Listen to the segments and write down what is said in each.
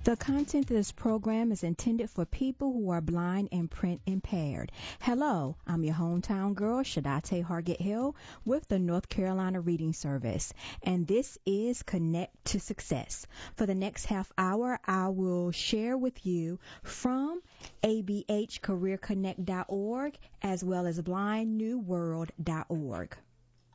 The content of this program is intended for people who are blind and print impaired. Hello, I'm your hometown girl, Shadate Hargett Hill, with the North Carolina Reading Service, and this is Connect to Success. For the next half hour, I will share with you from abhcareerconnect.org as well as blindnewworld.org.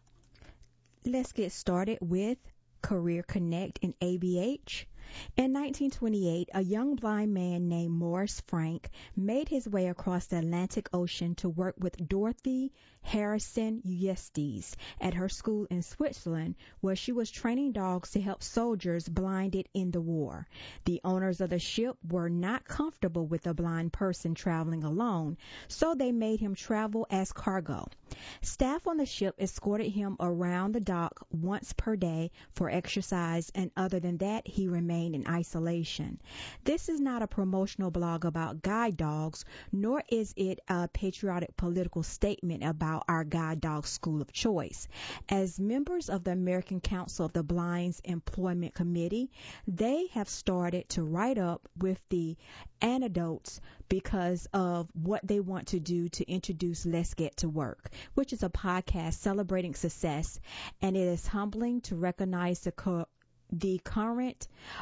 Let's get started with Career Connect in ABH. In 1928, a young blind man named Morris Frank made his way across the Atlantic Ocean to work with Dorothy Harrison Eustace at her school in Switzerland, where she was training dogs to help soldiers blinded in the war. The owners of the ship were not comfortable with a blind person traveling alone, so they made him travel as cargo. Staff on the ship escorted him around the dock once per day for exercise, and other than that, he remained in isolation. This is not a promotional blog about guide dogs, nor is it a patriotic political statement about our guide dog school of choice. As members of the American Council of the Blind's Employment Committee, they have started to write up with the anecdotes because of what they want to do to introduce Let's Get to Work, which is a podcast celebrating success, and it is humbling to recognize the current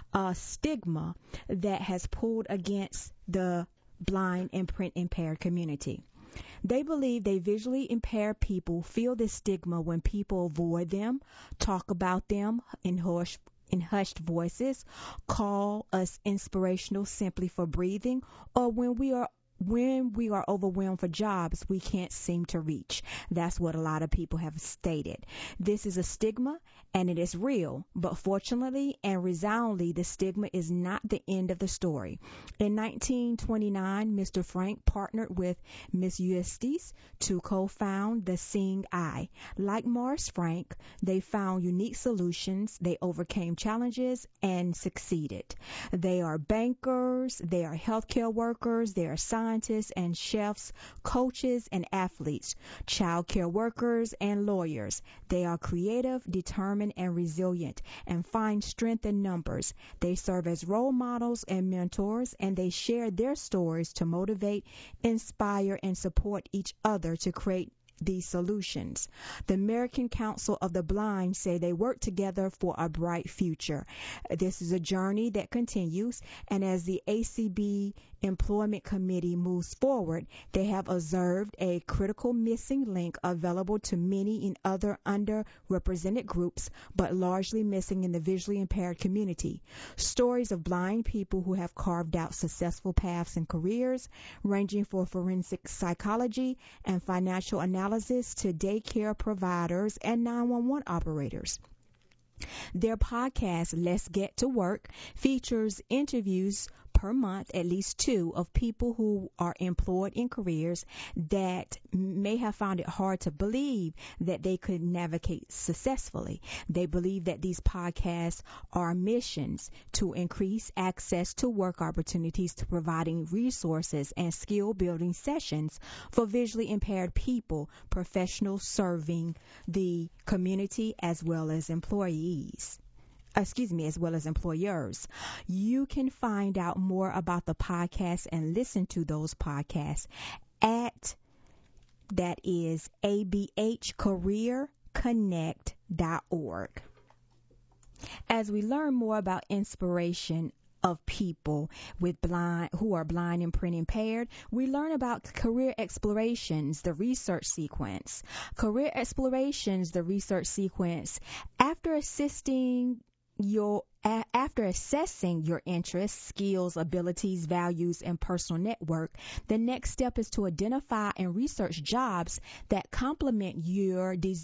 stigma that has pulled against the blind and print impaired community. They believe they visually impaired people feel this stigma when people avoid them, talk about them in hushed voices, call us inspirational simply for breathing, or when we are overwhelmed for jobs we can't seem to reach. That's what a lot of people have stated. This is a stigma, and it is real, but fortunately and resoundingly, the stigma is not the end of the story. In 1929, Mr. Frank partnered with Miss Eustace to co-found the Seeing Eye. Like Morris Frank, they found unique solutions, they overcame challenges, and succeeded. They are bankers, they are healthcare workers, they are scientists and chefs, coaches and athletes, child care workers and lawyers. They are creative, determined, and resilient, and find strength in numbers. They serve as role models and mentors, and they share their stories to motivate, inspire, and support each other to create these solutions. The American Council of the Blind say they work together for a bright future. This is a journey that continues, and as the ACB Employment Committee moves forward, they have observed a critical missing link available to many in other underrepresented groups, but largely missing in the visually impaired community. Stories of blind people who have carved out successful paths and careers, ranging from forensic psychology and financial analysis to daycare providers and 911 operators. Their podcast, Let's Get to Work, features interviews per month, at least 2, of people who are employed in careers that may have found it hard to believe that they could navigate successfully. They believe that these podcasts are missions to increase access to work opportunities, to providing resources and skill building sessions for visually impaired people, professionals serving the community as well as employers. You can find out more about the podcast and listen to those podcasts at abhcareerconnect.org. As we learn more about inspiration of people who are blind and print impaired, we learn about career explorations, the research sequence. After assessing your interests, skills, abilities, values, and personal network, the next step is to identify and research jobs that complement you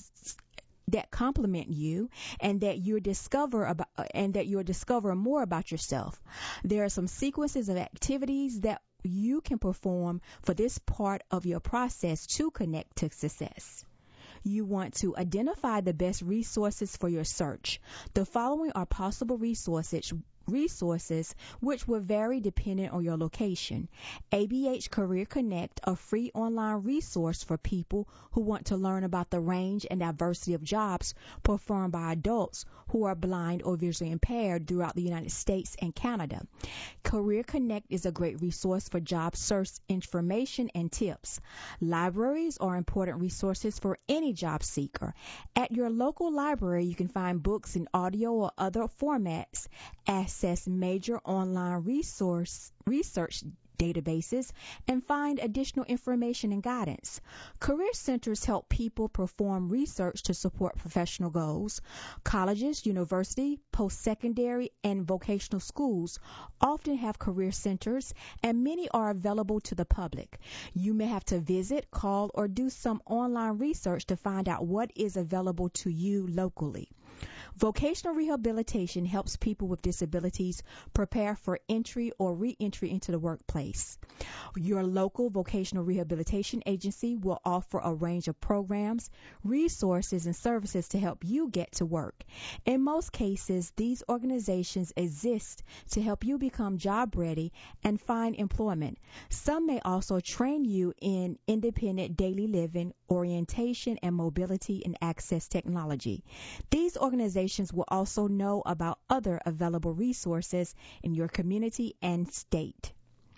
and that you'll discover more about yourself. There are some sequences of activities that you can perform for this part of your process to connect to success. You want to identify the best resources for your search. The following are possible resources resources, which will vary depending on your location. ABH Career Connect, a free online resource for people who want to learn about the range and diversity of jobs performed by adults who are blind or visually impaired throughout the United States and Canada. Career Connect is a great resource for job search information and tips. Libraries are important resources for any job seeker. At your local library, you can find books in audio or other formats, access major online research databases, and find additional information and guidance. Career centers help people perform research to support professional goals. Colleges, university, post-secondary, and vocational schools often have career centers, and many are available to the public. You may have to visit, call, or do some online research to find out what is available to you locally. Vocational rehabilitation helps people with disabilities prepare for entry or re-entry into the workplace. Your local vocational rehabilitation agency will offer a range of programs, resources, and services to help you get to work. In most cases, these organizations exist to help you become job ready and find employment. Some may also train you in independent daily living, orientation, and mobility and access technology. These organizations will also know about other available resources in your community and state.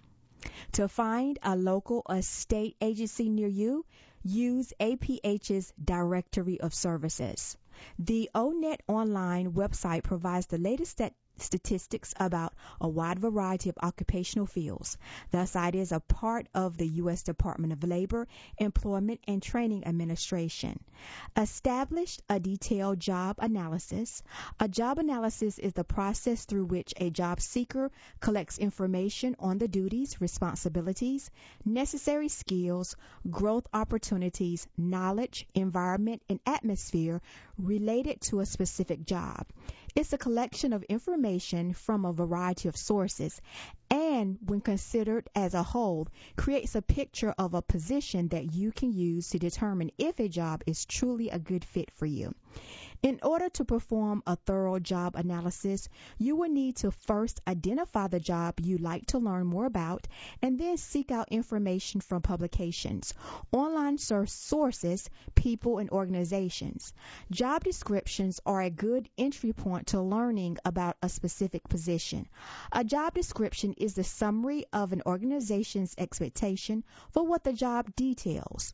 To find a local or state agency near you, use APH's Directory of Services. The ONET online website provides the latest statistics about a wide variety of occupational fields. The site is a part of the U.S. Department of Labor, Employment and Training Administration. Established a detailed job analysis. A job analysis is the process through which a job seeker collects information on the duties, responsibilities, necessary skills, growth opportunities, knowledge, environment, and atmosphere related to a specific job. It's a collection of information from a variety of sources and, when considered as a whole, creates a picture of a position that you can use to determine if a job is truly a good fit for you. In order to perform a thorough job analysis, you will need to first identify the job you'd like to learn more about and then seek out information from publications, online sources, people, and organizations. Job descriptions are a good entry point to learning about a specific position. A job description is the summary of an organization's expectation for what the job details.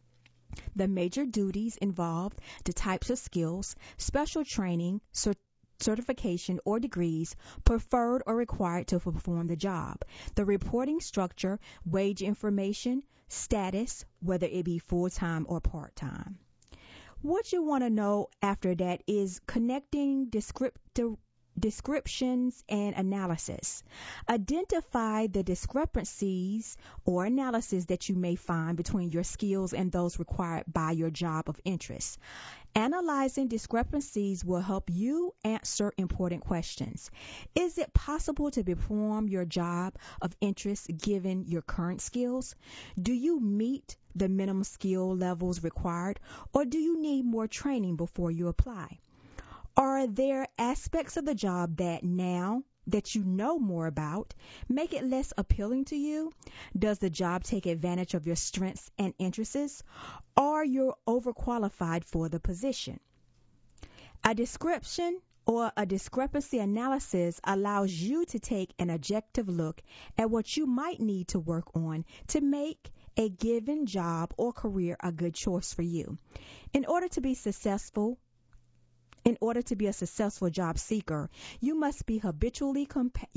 The major duties involved, the types of skills, special training, certification or degrees preferred or required to perform the job, the reporting structure, wage information, status, whether it be full-time or part-time. What you want to know after that is connecting descriptions and analysis. Identify the discrepancies or analysis that you may find between your skills and those required by your job of interest. Analyzing discrepancies will help you answer important questions. Is it possible to perform your job of interest given your current skills? Do you meet the minimum skill levels required, or do you need more training before you apply? Are there aspects of the job that now that you know more about make it less appealing to you? Does the job take advantage of your strengths and interests? Are you overqualified for the position? A description or a discrepancy analysis allows you to take an objective look at what you might need to work on to make a given job or career a good choice for you. In order to be a successful job seeker, you must habitually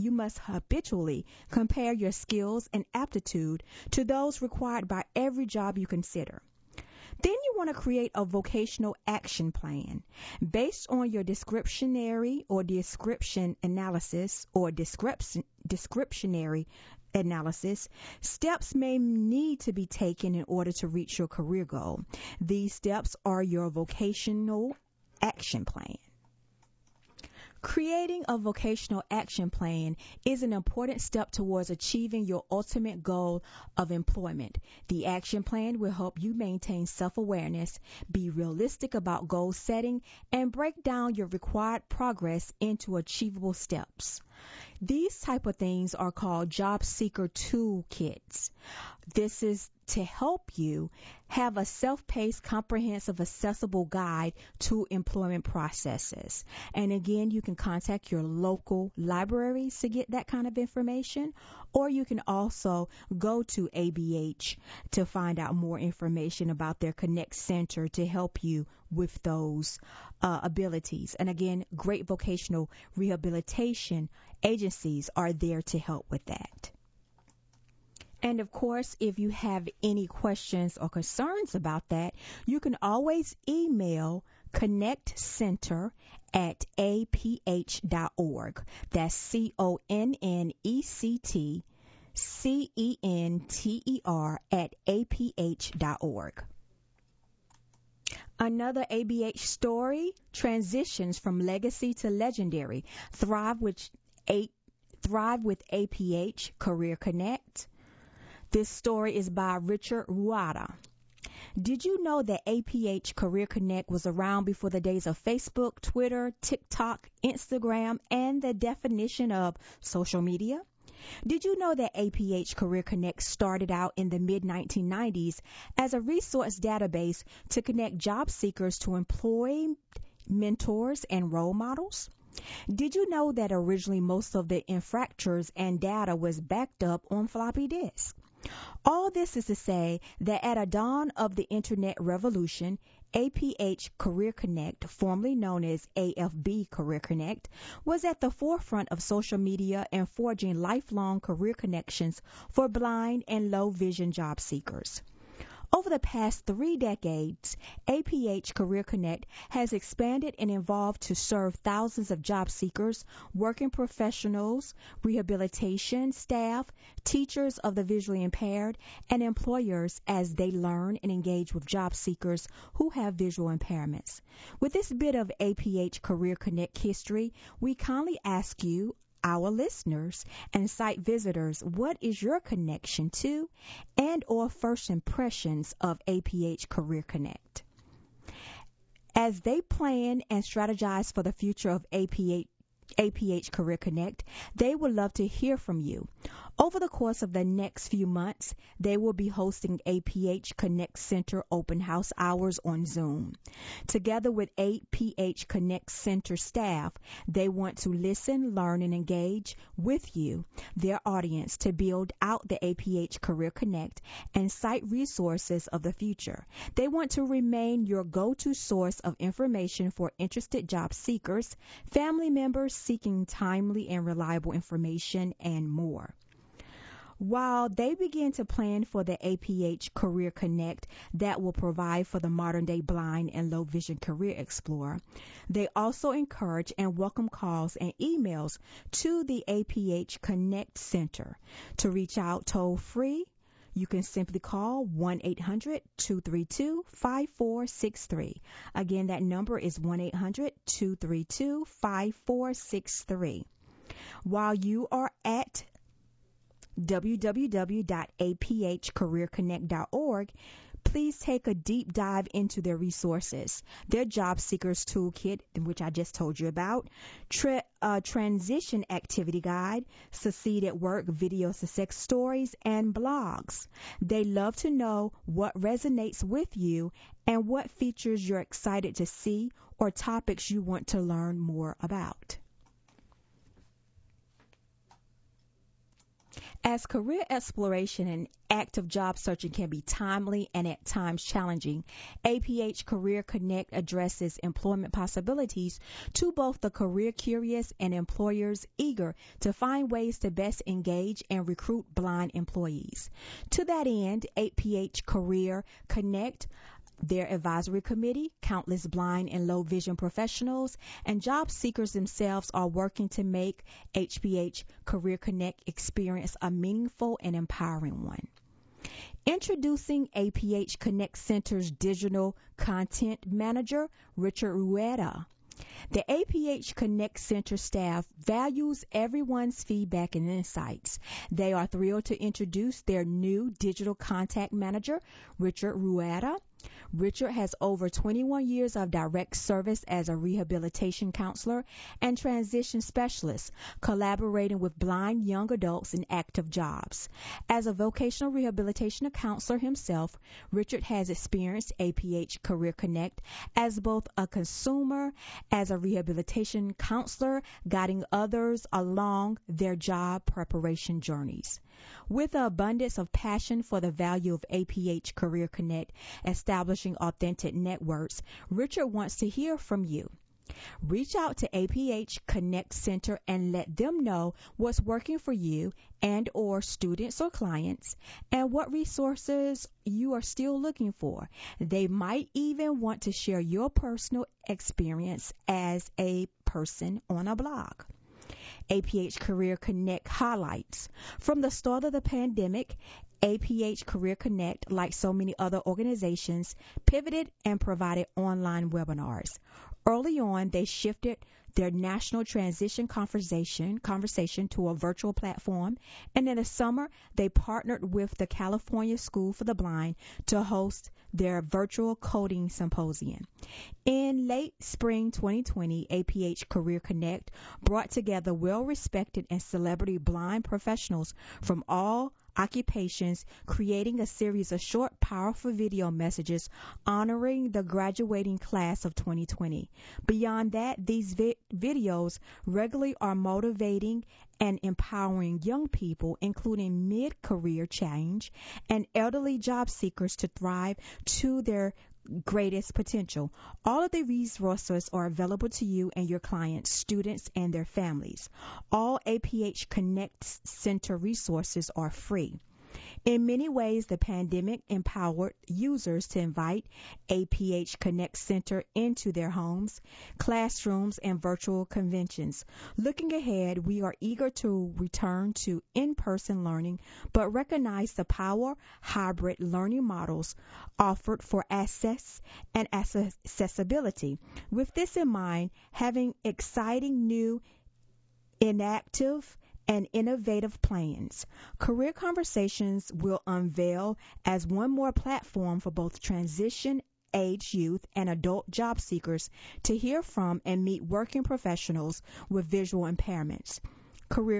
compare your skills and aptitude to those required by every job you consider. Then you want to create a vocational action plan. Based on your descriptionary or description analysis or descriptionary analysis, steps may need to be taken in order to reach your career goal. These steps are your vocational action plan. Creating a vocational action plan is an important step towards achieving your ultimate goal of employment. The action plan will help you maintain self-awareness, be realistic about goal setting, and break down your required progress into achievable steps. These type of things are called job seeker toolkits. This is to help you have a self-paced, comprehensive, accessible guide to employment processes. And again, you can contact your local libraries to get that kind of information, or you can also go to ABH to find out more information about their Connect Center to help you with those abilities. And again, great vocational rehabilitation agencies are there to help with that. And of course, if you have any questions or concerns about that, you can always email connectcenter@aph.org. That's CONNECTCENTER@aph.org. Another ABH story, transitions from legacy to legendary. Thrive with APH Career Connect. This story is by Richard Ruada. Did you know that APH Career Connect was around before the days of Facebook, Twitter, TikTok, Instagram, and the definition of social media? Did you know that APH Career Connect started out in the mid-1990s as a resource database to connect job seekers to employee mentors and role models? Did you know that originally most of the infrastructures and data was backed up on floppy disks? All this is to say that at a dawn of the Internet revolution, APH Career Connect, formerly known as AFB Career Connect, was at the forefront of social media and forging lifelong career connections for blind and low vision job seekers. Over the past 3 decades, APH Career Connect has expanded and evolved to serve thousands of job seekers, working professionals, rehabilitation staff, teachers of the visually impaired, and employers as they learn and engage with job seekers who have visual impairments. With this bit of APH Career Connect history, we kindly ask you, our listeners and site visitors, what is your connection to and or first impressions of APH Career Connect? As they plan and strategize for the future of APH Career Connect, they would love to hear from you. Over the course of the next few months, they will be hosting APH Connect Center open house hours on Zoom. Together with APH Connect Center staff, they want to listen, learn, and engage with you, their audience, to build out the APH Career Connect and site resources of the future. They want to remain your go-to source of information for interested job seekers, family members seeking timely and reliable information, and more. While they begin to plan for the APH Career Connect that will provide for the modern-day blind and low-vision career explorer, they also encourage and welcome calls and emails to the APH Connect Center. To reach out toll-free, you can simply call 1-800-232-5463. Again, that number is 1-800-232-5463. While you are at www.aphcareerconnect.org, please take a deep dive into their resources. Their Job Seekers Toolkit, which I just told you about, Transition Activity Guide, Succeed at Work Video Success Stories, and blogs. They love to know what resonates with you and what features you're excited to see or topics you want to learn more about. As career exploration and active job searching can be timely and at times challenging, APH Career Connect addresses employment possibilities to both the career curious and employers eager to find ways to best engage and recruit blind employees. To that end, APH Career Connect, their advisory committee, countless blind and low vision professionals, and job seekers themselves are working to make APH Career Connect experience a meaningful and empowering one. Introducing APH Connect Center's digital content manager, Richard Rueda. The APH Connect Center staff values everyone's feedback and insights. They are thrilled to introduce their new digital contact manager, Richard Rueda. Richard has over 21 years of direct service as a rehabilitation counselor and transition specialist, collaborating with blind young adults in active jobs. As a vocational rehabilitation counselor himself, Richard has experienced APH Career Connect as both a consumer, as a rehabilitation counselor, guiding others along their job preparation journeys. With an abundance of passion for the value of APH Career Connect, establishing authentic networks, Richard wants to hear from you. Reach out to APH Connect Center and let them know what's working for you and or students or clients and what resources you are still looking for. They might even want to share your personal experience as a person on a blog. APH Career Connect highlights. From the start of the pandemic, APH Career Connect, like so many other organizations, pivoted and provided online webinars. Early on, they shifted their national transition conversation to a virtual platform, and in the summer, they partnered with the California School for the Blind to host their virtual coding symposium. In late spring 2020, APH Career Connect brought together well-respected and celebrity blind professionals from all occupations, creating a series of short, powerful video messages honoring the graduating class of 2020. Beyond that, these videos regularly are motivating and empowering young people, including mid-career change and elderly job seekers, to thrive to their greatest potential. All of the resources are available to you and your clients, students, and their families. All APH Connect Center resources are free. In many ways, the pandemic empowered users to invite APH Connect Center into their homes, classrooms, and virtual conventions. Looking ahead, we are eager to return to in-person learning, but recognize the power hybrid learning models offered for access and accessibility. With this in mind, having exciting new, inactive, and innovative plans. Career Conversations will unveil as one more platform for both transition age youth and adult job seekers to hear from and meet working professionals with visual impairments. Career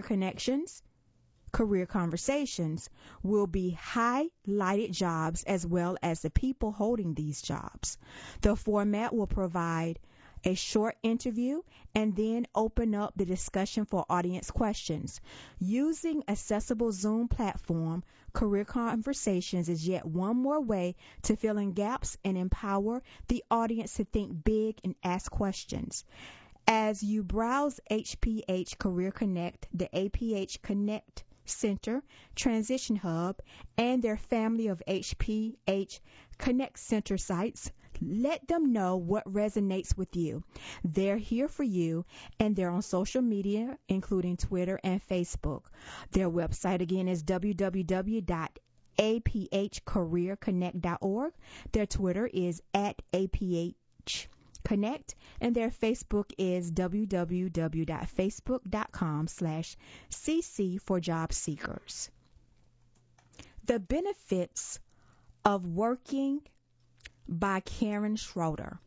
Conversations will be highlighted jobs as well as the people holding these jobs. The format will provide a short interview and then open up the discussion for audience questions. Using accessible Zoom platform, Career Conversations is yet one more way to fill in gaps and empower the audience to think big and ask questions. As you browse HPH Career Connect, the APH Connect Center, Transition Hub, and their family of HPH Connect Center sites, let them know what resonates with you. They're here for you, and they're on social media, including Twitter and Facebook. Their website, again, is www.aphcareerconnect.org. Their Twitter is @APHConnect, and their Facebook is www.facebook.com/CC for job seekers. The Benefits of Working by Karen Schroeder.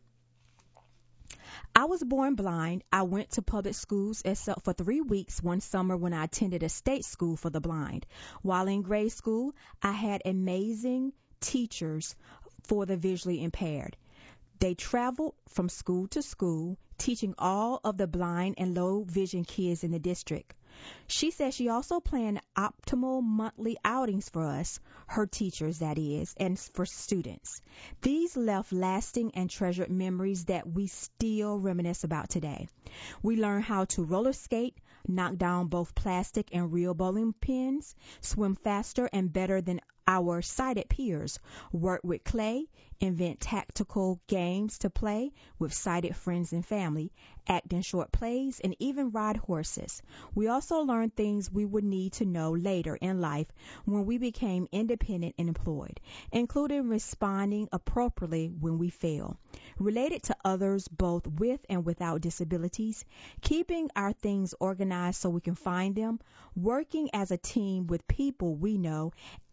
I was born blind. I went to public schools except for 3 weeks one summer when I attended a state school for the blind. While in grade school, I had amazing teachers for the visually impaired. They traveled from school to school, teaching all of the blind and low vision kids in the district. She said she also planned optimal monthly outings for us, her teachers that is, and for students. These left lasting and treasured memories that we still reminisce about today. We learned how to roller skate, knock down both plastic and real bowling pins, swim faster and better than our sighted peers, work with clay, invent tactical games to play with sighted friends and family, act in short plays, and even ride horses. We also learned things we would need to know later in life when we became independent and employed, including responding appropriately when we fail, related to others both with and without disabilities, keeping our things organized so we can find them, working as a team with people we know and don't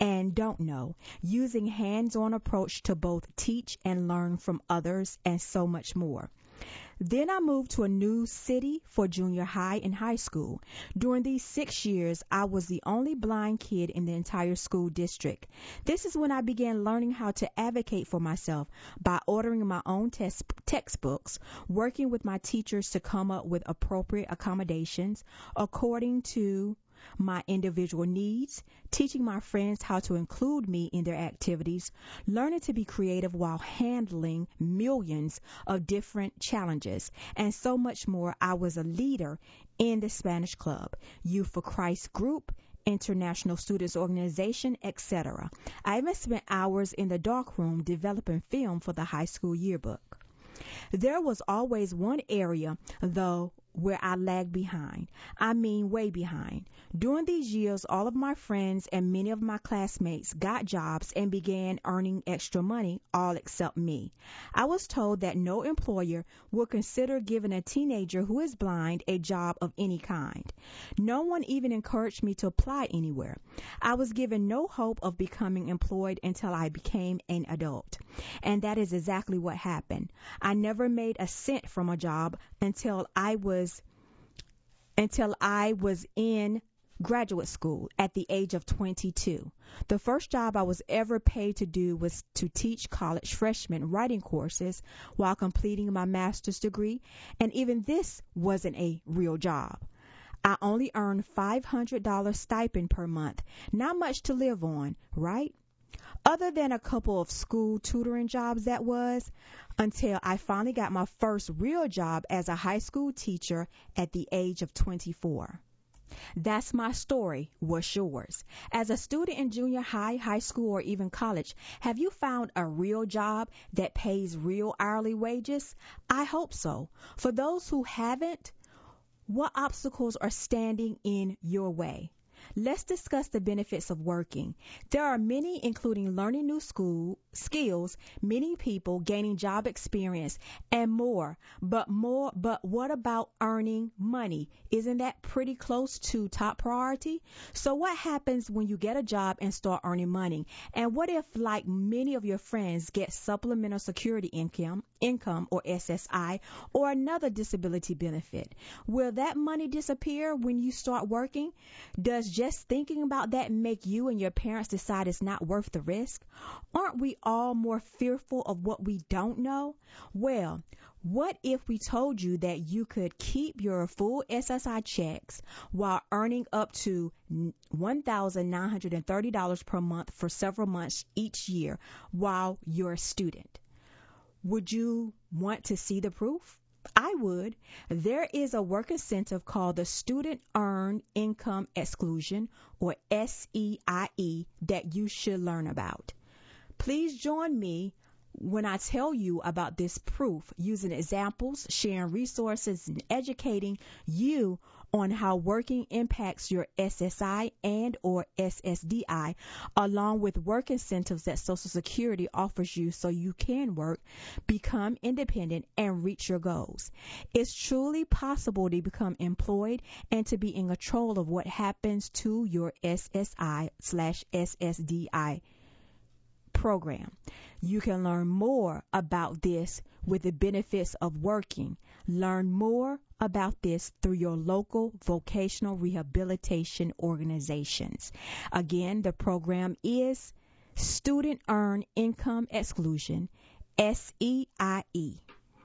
don't know, using hands-on approach to both teach and learn from others, and so much more. Then I moved to a new city for junior high and high school. During these 6 years, I was the only blind kid in the entire school district. This is when I began learning how to advocate for myself by ordering my own textbooks, working with my teachers to come up with appropriate accommodations according to my individual needs, teaching my friends how to include me in their activities, learning to be creative while handling millions of different challenges, and so much more. I was a leader in the Spanish Club, Youth for Christ group, International Students Organization, etc. I even spent hours in the darkroom developing film for the high school yearbook. There was always one area, though, where I lagged behind. I mean, way behind. During these years, all of my friends and many of my classmates got jobs and began earning extra money, all except me. I was told that no employer would consider giving a teenager who is blind a job of any kind. No one even encouraged me to apply anywhere. I was given no hope of becoming employed until I became an adult. And that is exactly what happened. I never made a cent from a job until I was in graduate school at the age of 22. The first job I was ever paid to do was to teach college freshmen writing courses while completing my master's degree, and even this wasn't a real job. I only earned $500 stipend per month. Not much to live on, right? Other than a couple of school tutoring jobs, that was, until I finally got my first real job as a high school teacher at the age of 24. That's my story. What's yours? As a student in junior high, high school, or even college, have you found a real job that pays real hourly wages? I hope so. For those who haven't, what obstacles are standing in your way? Let's discuss the benefits of working. There are many, including learning new skills, meeting people, gaining job experience, and more. But what about earning money? Isn't that pretty close to top priority? So what happens when you get a job and start earning money? And what if, like many of your friends, get supplemental security income or SSI, or another disability benefit? Will that money disappear when you start working? Does just thinking about that make you and your parents decide it's not worth the risk? Aren't we all more fearful of what we don't know? Well, what if we told you that you could keep your full SSI checks while earning up to $1,930 per month for several months each year while you're a student? Would you want to see the proof? I would. There is a work incentive called the Student Earned Income Exclusion, or SEIE, that you should learn about. Please join me when I tell you about this proof, using examples, sharing resources, and educating you on how working impacts your SSI and or SSDI, along with work incentives that Social Security offers you so you can work, become independent, and reach your goals. It's truly possible to become employed and to be in control of what happens to your SSI/SSDI program. You can learn more about this with the benefits of working. Learn more about this through your local vocational rehabilitation organizations. Again, the program is Student Earned Income Exclusion, SEIE.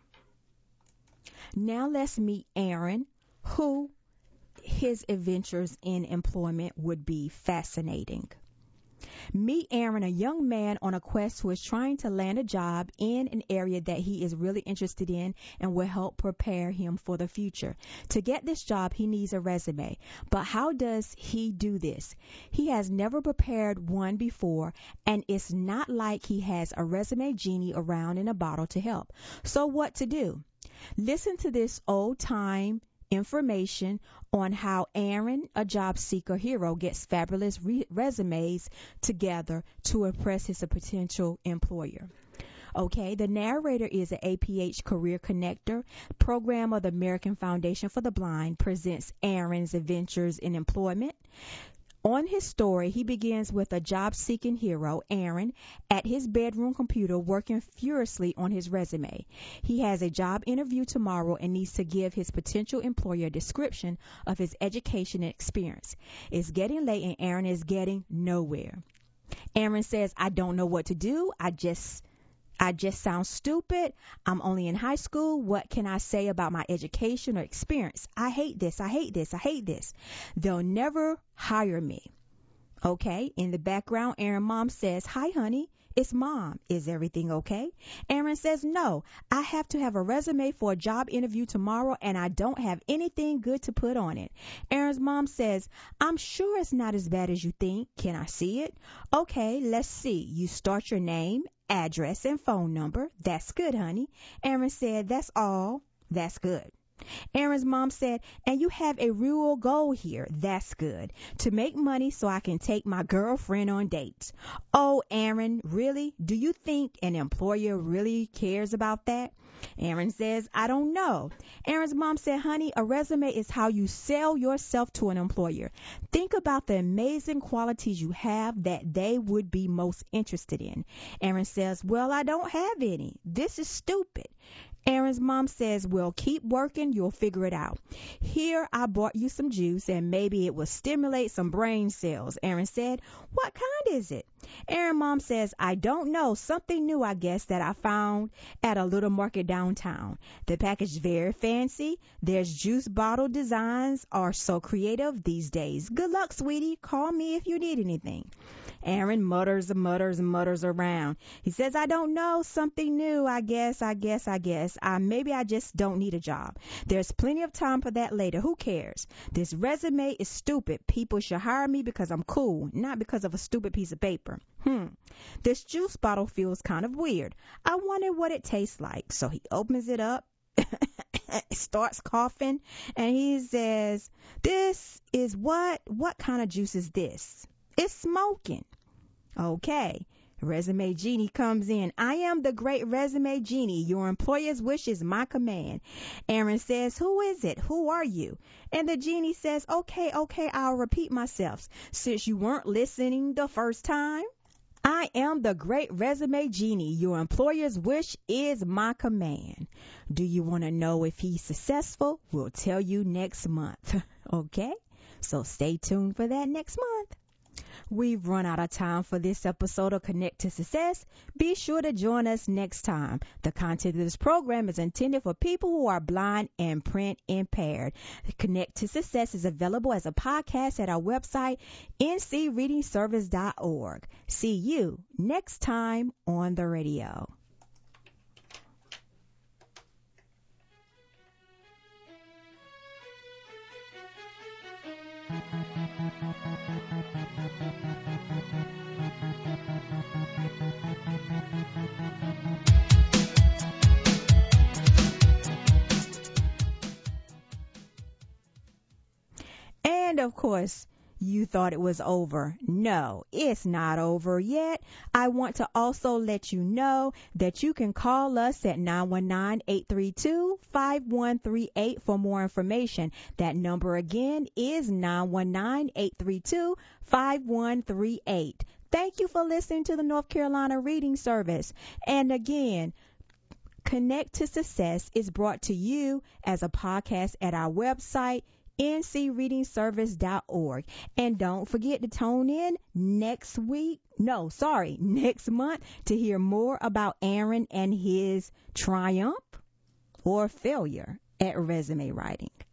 Now let's meet Aaron, who his adventures in employment would be fascinating. Meet Aaron, a young man on a quest who is trying to land a job in an area that he is really interested in and will help prepare him for the future. To get this job, he needs a resume. But how does he do this? He has never prepared one before, and it's not like he has a resume genie around in a bottle to help. So what to do? Listen to this old-time information on how Aaron, a job seeker hero, gets fabulous resumes together to impress his potential employer. Okay, the narrator is an APH Career Connector. Program of the American Foundation for the Blind presents Aaron's adventures in employment. On his story, he begins with a job-seeking hero, Aaron, at his bedroom computer working furiously on his resume. He has a job interview tomorrow and needs to give his potential employer a description of his education and experience. It's getting late and Aaron is getting nowhere. Aaron says, I don't know what to do. I just sound stupid. I'm only in high school. What can I say about my education or experience? I hate this. I hate this. I hate this. They'll never hire me. Okay. In the background, Aaron's mom says, hi, honey. It's Mom. Is everything okay? Aaron says, no. I have to have a resume for a job interview tomorrow and I don't have anything good to put on it. Aaron's mom says, I'm sure it's not as bad as you think. Can I see it? Okay, let's see. You start your name, address, and phone number. That's good, honey. Aaron said, that's all. That's good. Aaron's mom said, and you have a real goal here. That's good. To make money so I can take my girlfriend on dates. Oh, Aaron, really? Do you think an employer really cares about that? Aaron says, I don't know. Aaron's mom said, honey, a resume is how you sell yourself to an employer. Think about the amazing qualities you have that they would be most interested in. Aaron says, well, I don't have any. This is stupid. Aaron's mom says, well, keep working. You'll figure it out. Here, I bought you some juice and maybe it will stimulate some brain cells. Aaron said, what kind is it? Aaron's mom says, I don't know. Something new, I guess, that I found at a little market downtown. The package is very fancy. There's juice bottle designs are so creative these days. Good luck, sweetie. Call me if you need anything. Aaron mutters around. He says, I don't know, something new, I guess. Maybe I just don't need a job. There's plenty of time for that later. Who cares? This resume is stupid. People should hire me because I'm cool, not because of a stupid piece of paper. This juice bottle feels kind of weird. I wonder what it tastes like. So he opens it up, starts coughing, and he says, this is what kind of juice is this? It's smoking. Okay. Resume Genie comes in. I am the great Resume Genie. Your employer's wish is my command. Aaron says, who is it? Who are you? And the Genie says, okay, I'll repeat myself. Since you weren't listening the first time, I am the great Resume Genie. Your employer's wish is my command. Do you want to know if he's successful? We'll tell you next month. Okay? So stay tuned for that next month. We've run out of time for this episode of Connect to Success. Be sure to join us next time. The content of this program is intended for people who are blind and print impaired. Connect to Success is available as a podcast at our website, ncreadingservice.org. See you next time on the radio. And of course, you thought it was over. No, it's not over yet. I want to also let you know that you can call us at 919-832-5138 for more information. That number again is 919-832-5138. Thank you for listening to the North Carolina Reading Service. And again, Connect to Success is brought to you as a podcast at our website, ncreadingservice.org. And don't forget to tune in next month to hear more about Aaron and his triumph or failure at resume writing.